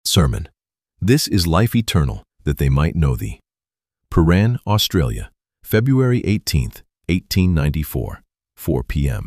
Sermon. This is life eternal, that they might know thee. Prahran, Australia, February 18th, 1894, 4 p.m.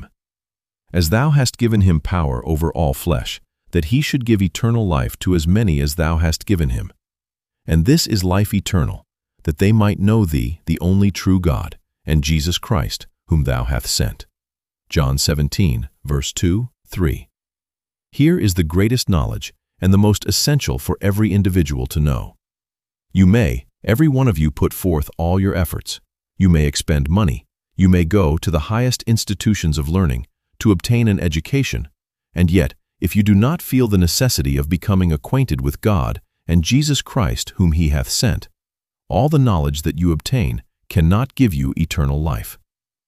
As thou hast given him power over all flesh, that he should give eternal life to as many as thou hast given him. And this is life eternal, that they might know thee, the only true God, and Jesus Christ, whom thou hast sent. John 17, verse 2, 3. Here is the greatest knowledge and the most essential for every individual to know. You may, every one of you, put forth all your efforts. You may expend money. You may go to the highest institutions of learning to obtain an education, and yet, if you do not feel the necessity of becoming acquainted with God and Jesus Christ whom he hath sent, all the knowledge that you obtain cannot give you eternal life.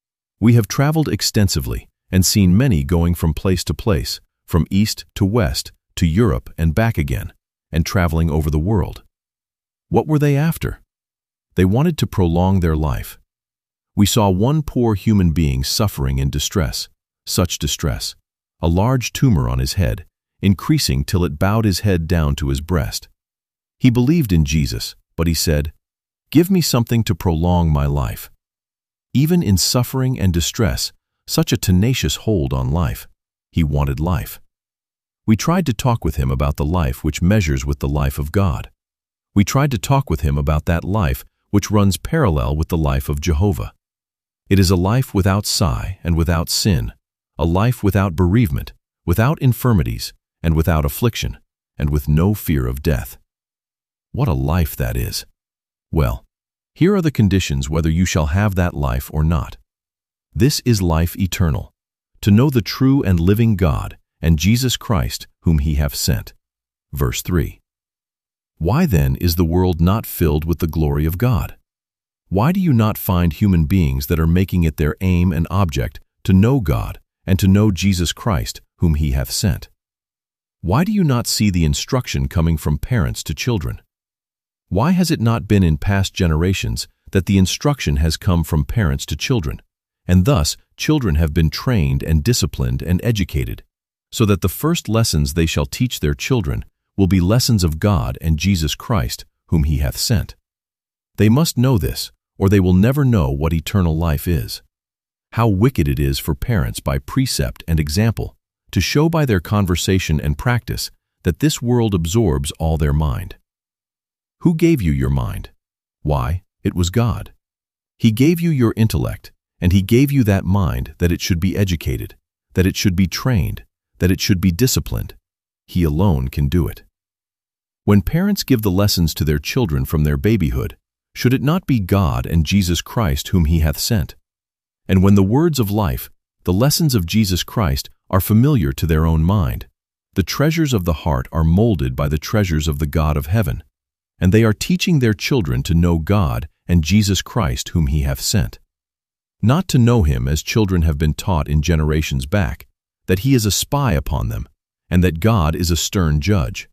We have traveled extensively and seen many going from place to place, from east to west, to Europe and back again, and traveling over the world. What were they after? They wanted to prolong their life. We saw one poor human being suffering in distress, such distress, a large tumor on his head, increasing till it bowed his head down to his breast. He believed in Jesus, but he said, "Give me something to prolong my life." Even in suffering and distress, such a tenacious hold on life. He wanted life. We tried to talk with him about the life which measures with the life of God. We tried to talk with him about that life which runs parallel with the life of Jehovah. It is a life without sigh and without sin, a life without bereavement, without infirmities, and without affliction, and with no fear of death. What a life that is! Well, here are the conditions whether you shall have that life or not. This is life eternal, to know the true and living God and Jesus Christ whom he hath sent. Verse 3. Why then is the world not filled with the glory of God? Why do you not find human beings that are making it their aim and object to know God and to know Jesus Christ whom he hath sent? Why do you not see the instruction coming from parents to children? Why has it not been in past generations that the instruction has come from parents to children, and thus children have been trained and disciplined and educated, so that the first lessons they shall teach their children will be lessons of God and Jesus Christ, whom he hath sent? They must know this, or they will never know what eternal life is. How wicked it is for parents by precept and example to show by their conversation and practice that this world absorbs all their mind. Who gave you your mind? Why, it was God. He gave you your intellect, and he gave you that mind that it should be educated, that it should be trained, that it should be disciplined. He alone can do it. When parents give the lessons to their children from their babyhood, should it not be God and Jesus Christ whom he hath sent? And when the words of life, the lessons of Jesus Christ, are familiar to their own mind, the treasures of the heart are molded by the treasures of the God of heaven, and they are teaching their children to know God and Jesus Christ whom he hath sent. Not to know him as children have been taught in generations back, that he is a spy upon them, and that God is a stern judge.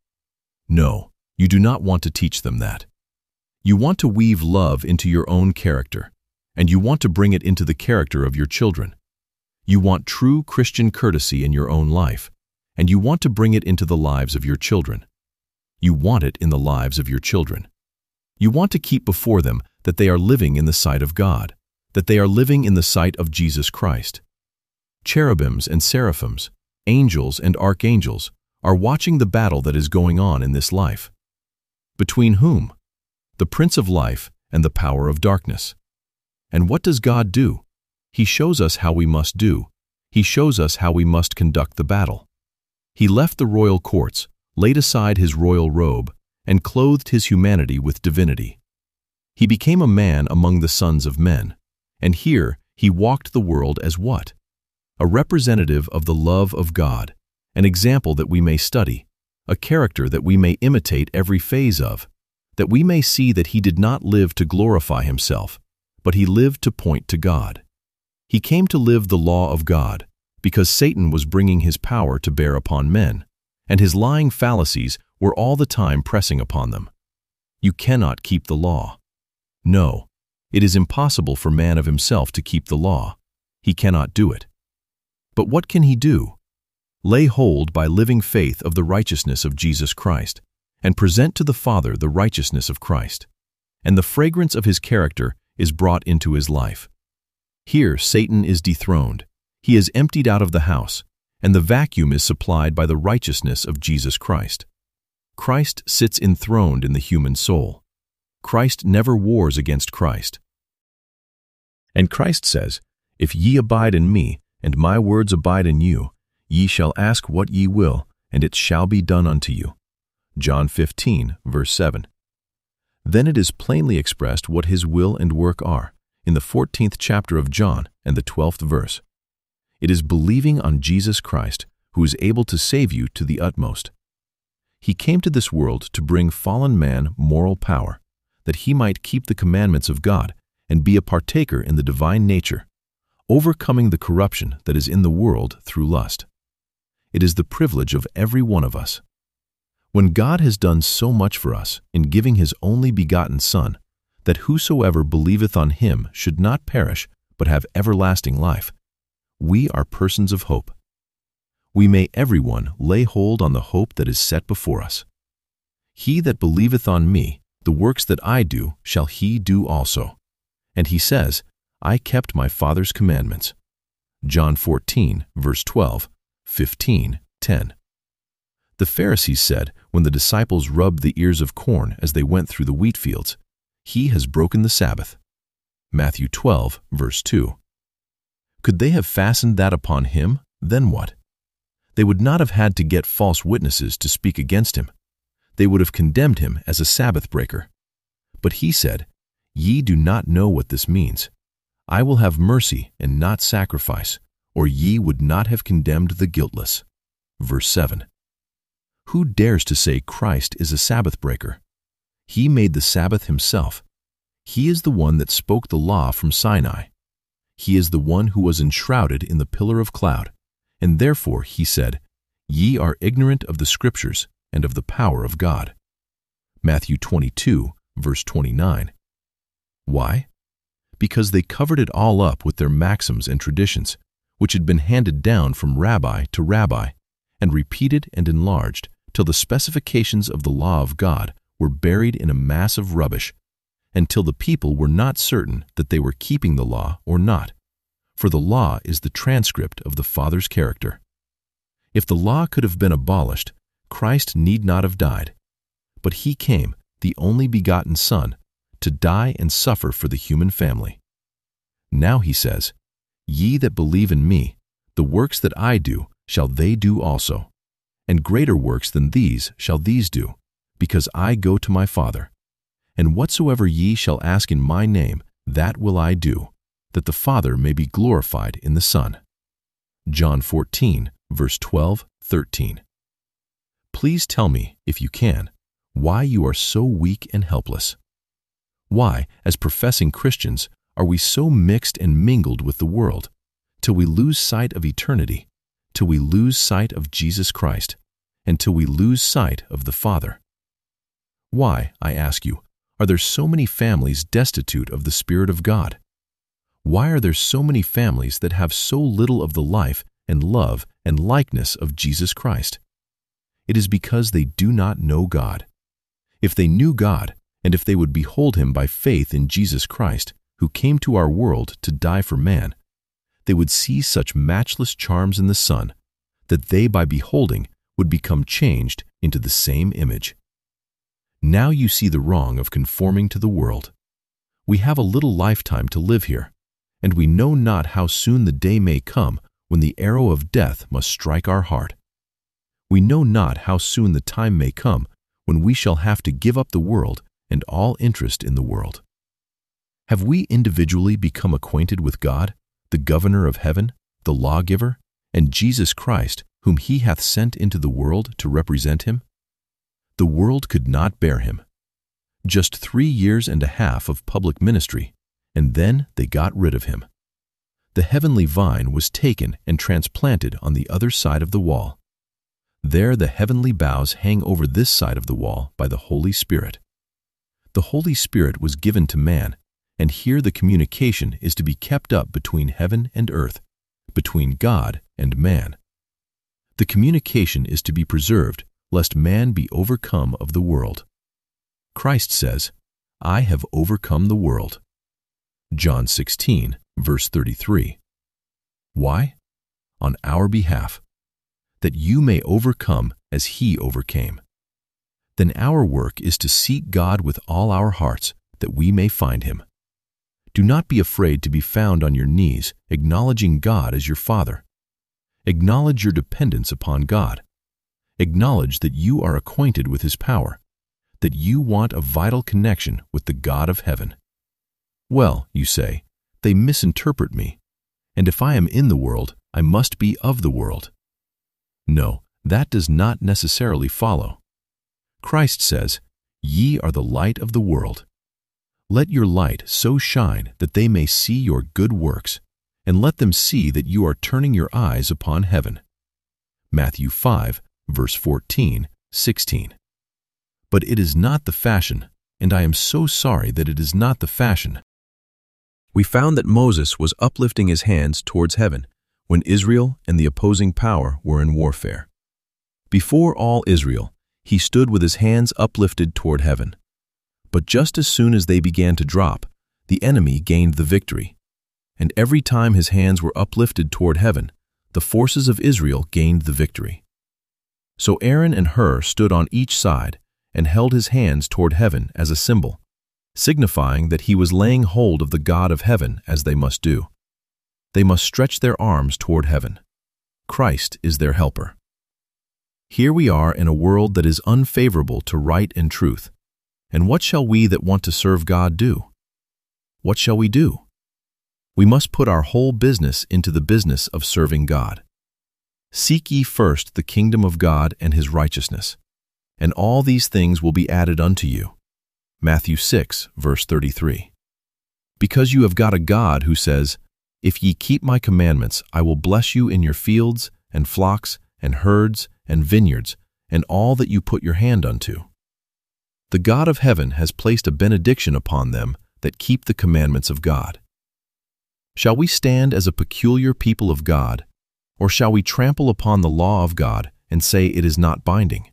No, you do not want to teach them that. You want to weave love into your own character, and you want to bring it into the character of your children. You want true Christian courtesy in your own life, and you want to bring it into the lives of your children. You want it in the lives of your children. You want to keep before them that they are living in the sight of God, that they are living in the sight of Jesus Christ. Cherubims and seraphims, angels and archangels, are watching the battle that is going on in this life. Between whom? The Prince of Life and the power of darkness. And what does God do? He shows us how we must do. He shows us how we must conduct the battle. He left the royal courts, laid aside his royal robe, and clothed his humanity with divinity. He became a man among the sons of men, and here he walked the world as what? A representative of the love of God, an example that we may study, a character that we may imitate every phase of, that we may see that he did not live to glorify himself, but he lived to point to God. He came to live the law of God, because Satan was bringing his power to bear upon men, and his lying fallacies were all the time pressing upon them. You cannot keep the law. No, it is impossible for man of himself to keep the law. He cannot do it. But what can he do? Lay hold by living faith of the righteousness of Jesus Christ, and present to the Father the righteousness of Christ, and the fragrance of his character is brought into his life. Here Satan is dethroned, he is emptied out of the house, and the vacuum is supplied by the righteousness of Jesus Christ. Christ sits enthroned in the human soul. Christ never wars against Christ. And Christ says, "If ye abide in me, and my words abide in you, ye shall ask what ye will, and it shall be done unto you." John 15, verse 7. Then it is plainly expressed what his will and work are, in the 14th chapter of John and the 12th verse. It is believing on Jesus Christ, who is able to save you to the utmost. He came to this world to bring fallen man moral power, that he might keep the commandments of God and be a partaker in the divine nature, overcoming the corruption that is in the world through lust. It is the privilege of every one of us. When God has done so much for us in giving his only begotten Son, that whosoever believeth on him should not perish, but have everlasting life, we are persons of hope. We may every one lay hold on the hope that is set before us. He that believeth on me, the works that I do shall he do also. And he says, I kept my Father's commandments. John 14, verse 12, 15, 10. The Pharisees said, when the disciples rubbed the ears of corn as they went through the wheat fields, He has broken the Sabbath. Matthew 12, verse 2. Could they have fastened that upon him? Then what? They would not have had to get false witnesses to speak against him. They would have condemned him as a Sabbath breaker. But he said, Ye do not know what this means. I will have mercy and not sacrifice, or ye would not have condemned the guiltless. Verse 7. Who dares to say Christ is a Sabbath breaker? He made the Sabbath himself. He is the one that spoke the law from Sinai. He is the one who was enshrouded in the pillar of cloud, and therefore he said, Ye are ignorant of the Scriptures and of the power of God. Matthew 22, verse 29. Why? Because they covered it all up with their maxims and traditions, which had been handed down from rabbi to rabbi, and repeated and enlarged till the specifications of the law of God were buried in a mass of rubbish, until the people were not certain that they were keeping the law or not, for the law is the transcript of the Father's character. If the law could have been abolished, Christ need not have died, but he came, the only begotten Son, to die and suffer for the human family. Now he says, Ye that believe in me, the works that I do shall they do also, and greater works than these shall these do, because I go to my Father. And whatsoever ye shall ask in my name, that will I do, that the Father may be glorified in the Son. John 14, verse 12, 13. Please tell me, if you can, why you are so weak and helpless. Why, as professing Christians, are we so mixed and mingled with the world, till we lose sight of eternity, till we lose sight of Jesus Christ, and till we lose sight of the Father? Why, I ask you, are there so many families destitute of the Spirit of God? Why are there so many families that have so little of the life and love and likeness of Jesus Christ? It is because they do not know God. If they knew God, and if they would behold him by faith in Jesus Christ, who came to our world to die for man, they would see such matchless charms in the Son, that they by beholding would become changed into the same image. Now you see the wrong of conforming to the world. We have a little lifetime to live here, and we know not how soon the day may come when the arrow of death must strike our heart. We know not how soon the time may come when we shall have to give up the world and all interest in the world. Have we individually become acquainted with God, the governor of heaven, the lawgiver, and Jesus Christ, whom he hath sent into the world to represent him? The world could not bear him. Just 3 years and a half of public ministry, and then they got rid of him. The heavenly vine was taken and transplanted on the other side of the wall. There the heavenly boughs hang over this side of the wall by the Holy Spirit. The Holy Spirit was given to man, and here the communication is to be kept up between heaven and earth, between God and man. The communication is to be preserved lest man be overcome of the world. Christ says, I have overcome the world. John 16, verse 33. Why? On our behalf, that you may overcome as he overcame. Then our work is to seek God with all our hearts, that we may find him. Do not be afraid to be found on your knees, acknowledging God as your Father. Acknowledge your dependence upon God. Acknowledge that you are acquainted with his power, that you want a vital connection with the God of heaven. Well, you say, they misinterpret me, and if I am in the world, I must be of the world. No, that does not necessarily follow. Christ says, Ye are the light of the world. Let your light so shine that they may see your good works, and let them see that you are turning your eyes upon heaven. Matthew 5, verse 14, 16. But it is not the fashion, and I am so sorry that it is not the fashion. We found that Moses was uplifting his hands towards heaven when Israel and the opposing power were in warfare. Before all Israel, he stood with his hands uplifted toward heaven. But just as soon as they began to drop, the enemy gained the victory. And every time his hands were uplifted toward heaven, the forces of Israel gained the victory. So Aaron and Hur stood on each side and held his hands toward heaven as a symbol, signifying that he was laying hold of the God of heaven as they must do. They must stretch their arms toward heaven. Christ is their helper. Here we are in a world that is unfavorable to right and truth. And what shall we that want to serve God do? What shall we do? We must put our whole business into the business of serving God. Seek ye first the kingdom of God and his righteousness, and all these things will be added unto you. Matthew 6, verse 33. Because you have got a God who says, If ye keep my commandments, I will bless you in your fields and flocks and herds and vineyards and all that you put your hand unto. The God of heaven has placed a benediction upon them that keep the commandments of God. Shall we stand as a peculiar people of God, or shall we trample upon the law of God and say it is not binding?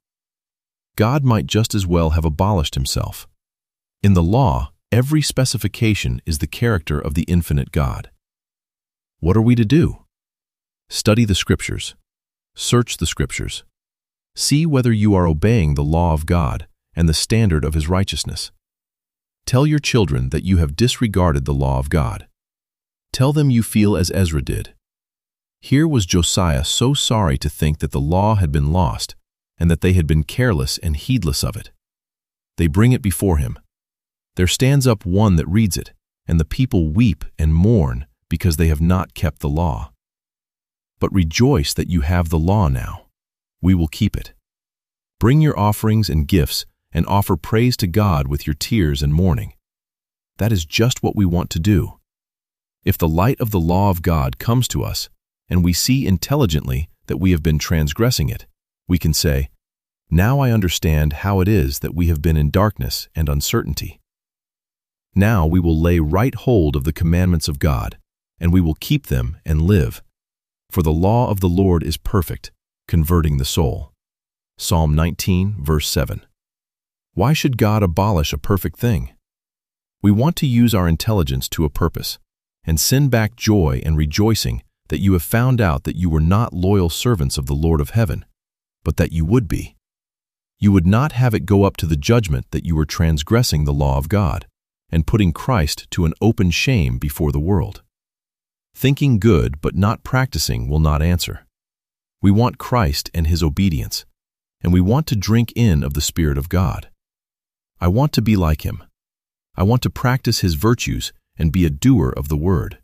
God might just as well have abolished himself. In the law, every specification is the character of the infinite God. What are we to do? Study the Scriptures. Search the Scriptures. See whether you are obeying the law of God and the standard of his righteousness. Tell your children that you have disregarded the law of God. Tell them you feel as Ezra did. Here was Josiah so sorry to think that the law had been lost and that they had been careless and heedless of it. They bring it before him. There stands up one that reads it, and the people weep and mourn because they have not kept the law. But rejoice that you have the law now. We will keep it. Bring your offerings and gifts and offer praise to God with your tears and mourning. That is just what we want to do. If the light of the law of God comes to us, and we see intelligently that we have been transgressing it, we can say, Now I understand how it is that we have been in darkness and uncertainty. Now we will lay right hold of the commandments of God, and we will keep them and live. For the law of the Lord is perfect, converting the soul. Psalm 19, verse 7. Why should God abolish a perfect thing? We want to use our intelligence to a purpose, and send back joy and rejoicing that you have found out that you were not loyal servants of the Lord of heaven, but that you would be. You would not have it go up to the judgment that you were transgressing the law of God, and putting Christ to an open shame before the world. Thinking good but not practicing will not answer. We want Christ and his obedience, and we want to drink in of the Spirit of God. I want to be like him. I want to practice his virtues and be a doer of the word.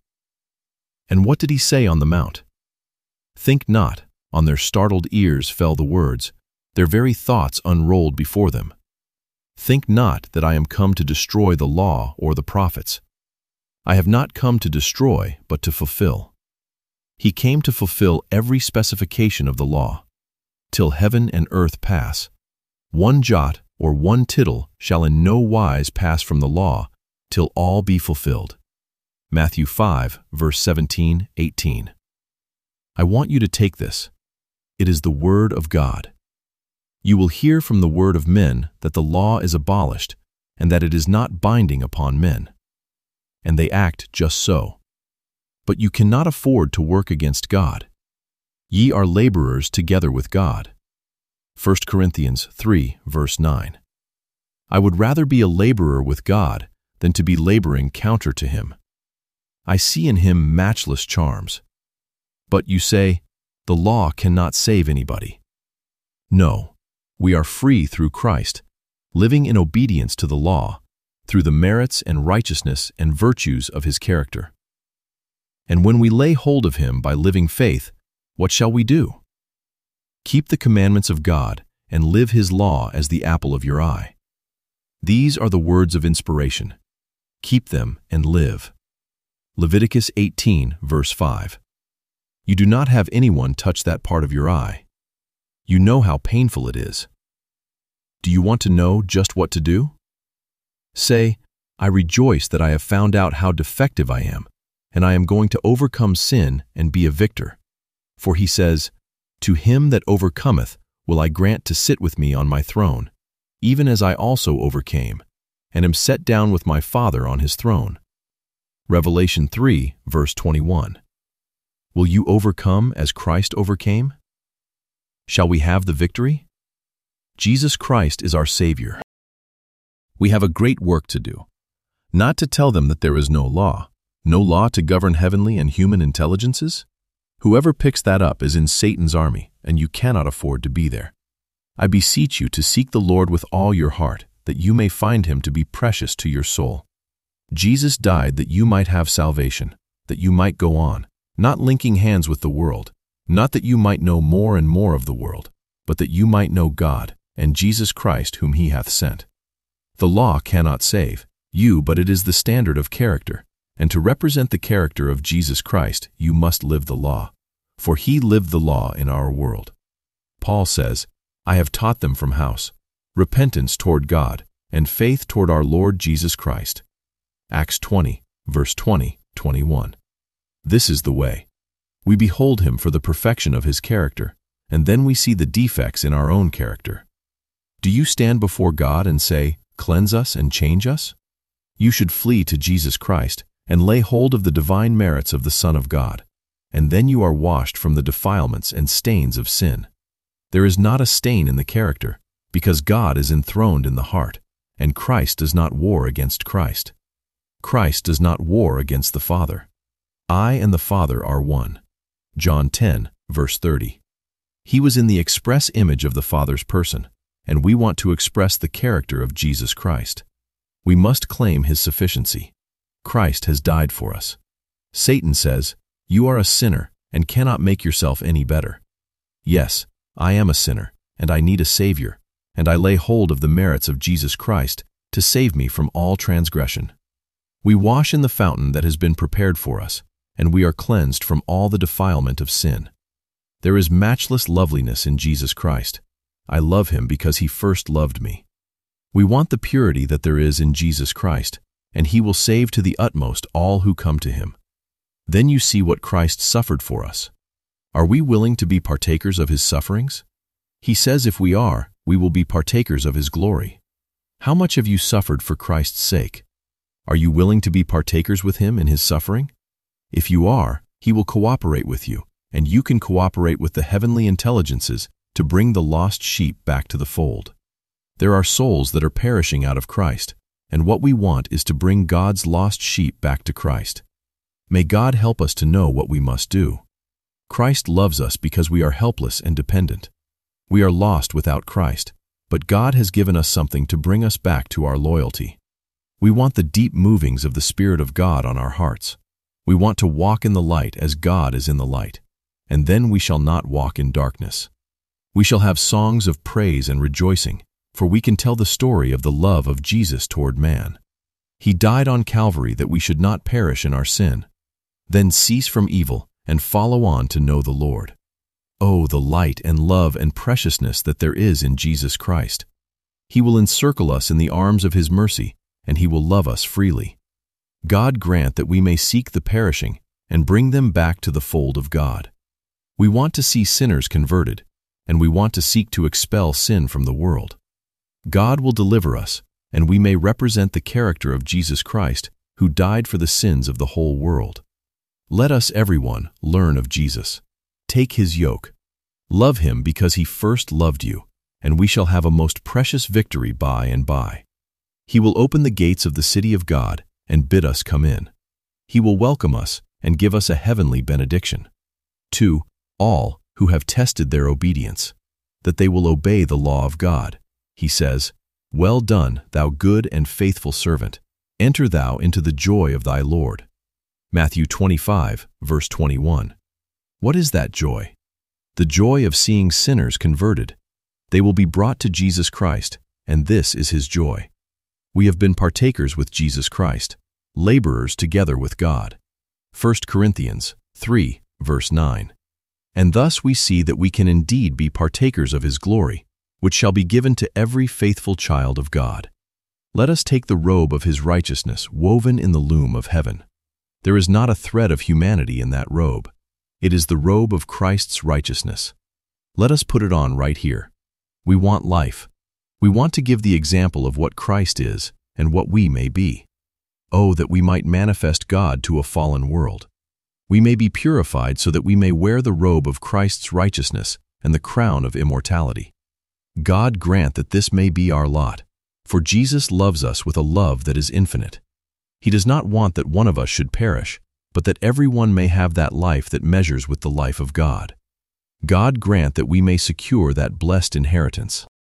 And what did he say on the mount? Think not, on their startled ears fell the words, their very thoughts unrolled before them. Think not that I am come to destroy the law or the prophets. I have not come to destroy, but to fulfill. He came to fulfill every specification of the law. Till heaven and earth pass, one jot or one tittle shall in no wise pass from the law, till all be fulfilled. Matthew 5, verse 17, 18. I want you to take this. It is the Word of God. You will hear from the word of men that the law is abolished and that it is not binding upon men. And they act just so. But you cannot afford to work against God. Ye are laborers together with God. 1 Corinthians 3, verse 9. I would rather be a laborer with God than to be laboring counter to Him. I see in Him matchless charms. But you say, the law cannot save anybody. No, we are free through Christ, living in obedience to the law, through the merits and righteousness and virtues of His character. And when we lay hold of Him by living faith, what shall we do? Keep the commandments of God and live His law as the apple of your eye. These are the words of inspiration. Keep them and live. Leviticus 18, verse 5. You do not have anyone touch that part of your eye. You know how painful it is. Do you want to know just what to do? Say, I rejoice that I have found out how defective I am, and I am going to overcome sin and be a victor. For He says, to him that overcometh will I grant to sit with me on my throne, even as I also overcame, and am set down with my Father on His throne. Revelation 3, verse 21. Will you overcome as Christ overcame? Shall we have the victory? Jesus Christ is our Savior. We have a great work to do. Not to tell them that there is no law to govern heavenly and human intelligences. Whoever picks that up is in Satan's army, and you cannot afford to be there. I beseech you to seek the Lord with all your heart, that you may find Him to be precious to your soul. Jesus died that you might have salvation, that you might go on, not linking hands with the world, not that you might know more and more of the world, but that you might know God and Jesus Christ whom He hath sent. The law cannot save you, but it is the standard of character, and to represent the character of Jesus Christ you must live the law, for He lived the law in our world. Paul says, I have taught them from house, repentance toward God, and faith toward our Lord Jesus Christ. Acts 20, verse 20, 21. This is the way. We behold Him for the perfection of His character, and then we see the defects in our own character. Do you stand before God and say, cleanse us and change us? You should flee to Jesus Christ and lay hold of the divine merits of the Son of God, and then you are washed from the defilements and stains of sin. There is not a stain in the character, because God is enthroned in the heart, and Christ does not war against Christ. Christ does not war against the Father. I and the Father are one. John 10, verse 30. He was in the express image of the Father's person, and we want to express the character of Jesus Christ. We must claim His sufficiency. Christ has died for us. Satan says, you are a sinner and cannot make yourself any better. Yes, I am a sinner, and I need a Savior, and I lay hold of the merits of Jesus Christ to save me from all transgression. We wash in the fountain that has been prepared for us, and we are cleansed from all the defilement of sin. There is matchless loveliness in Jesus Christ. I love Him because He first loved me. We want the purity that there is in Jesus Christ, and He will save to the utmost all who come to Him. Then you see what Christ suffered for us. Are we willing to be partakers of His sufferings? He says if we are, we will be partakers of His glory. How much have you suffered for Christ's sake? Are you willing to be partakers with Him in His suffering? If you are, He will cooperate with you, and you can cooperate with the heavenly intelligences to bring the lost sheep back to the fold. There are souls that are perishing out of Christ, and what we want is to bring God's lost sheep back to Christ. May God help us to know what we must do. Christ loves us because we are helpless and dependent. We are lost without Christ, but God has given us something to bring us back to our loyalty. We want the deep movings of the Spirit of God on our hearts. We want to walk in the light as God is in the light, and then we shall not walk in darkness. We shall have songs of praise and rejoicing, for we can tell the story of the love of Jesus toward man. He died on Calvary that we should not perish in our sin. Then cease from evil and follow on to know the Lord. Oh, the light and love and preciousness that there is in Jesus Christ. He will encircle us in the arms of His mercy, and He will love us freely. God grant that we may seek the perishing and bring them back to the fold of God. We want to see sinners converted, and we want to seek to expel sin from the world. God will deliver us, and we may represent the character of Jesus Christ, who died for the sins of the whole world. Let us, everyone, learn of Jesus. Take his yoke. Love him because he first loved you, and we shall have a most precious victory by and by. He will open the gates of the city of God and bid us come in. He will welcome us and give us a heavenly benediction. 2. All who have tested their obedience, that they will obey the law of God. He says, "Well done, thou good and faithful servant. Enter thou into the joy of thy Lord." Matthew 25, verse 21. What is that joy? The joy of seeing sinners converted. They will be brought to Jesus Christ, and this is his joy. We have been partakers with Jesus Christ, laborers together with God. 1 Corinthians 3, verse 9. And thus we see that we can indeed be partakers of his glory, which shall be given to every faithful child of God. Let us take the robe of his righteousness woven in the loom of heaven. There is not a thread of humanity in that robe. It is the robe of Christ's righteousness. Let us put it on right here. We want life. We want to give the example of what Christ is and what we may be. Oh, that we might manifest God to a fallen world. We may be purified so that we may wear the robe of Christ's righteousness and the crown of immortality. God grant that this may be our lot, for Jesus loves us with a love that is infinite. He does not want that one of us should perish, but that everyone may have that life that measures with the life of God. God grant that we may secure that blessed inheritance.